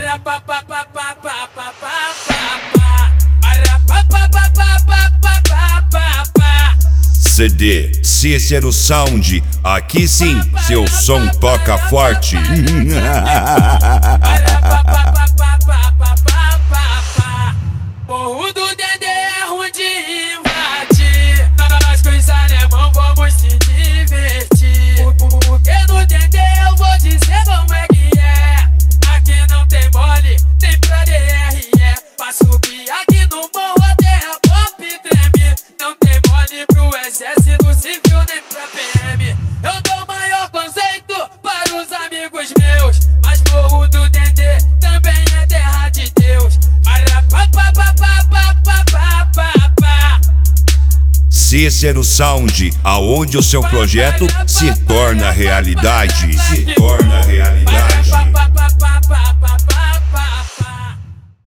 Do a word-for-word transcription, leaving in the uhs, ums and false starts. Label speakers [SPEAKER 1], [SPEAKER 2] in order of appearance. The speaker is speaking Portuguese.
[SPEAKER 1] C D Cícero Sound, aqui sim, seu som toca forte.
[SPEAKER 2] Morro do Dendê é ruim de invadir. Nós com os alemão vamos se divertir. Porque no Dendê eu vou dizer como é que é. Aqui não tem mole, tem pra D R E. Pra subir aqui no morro a terra pop treme. Não tem mole pro exército civil nem pra P M. Eu dou maior conceito para os amigos meus. Mas morro do Dendê também é terra de Deus.
[SPEAKER 1] Cícero Sound, aonde o seu projeto se torna realidade. Se torna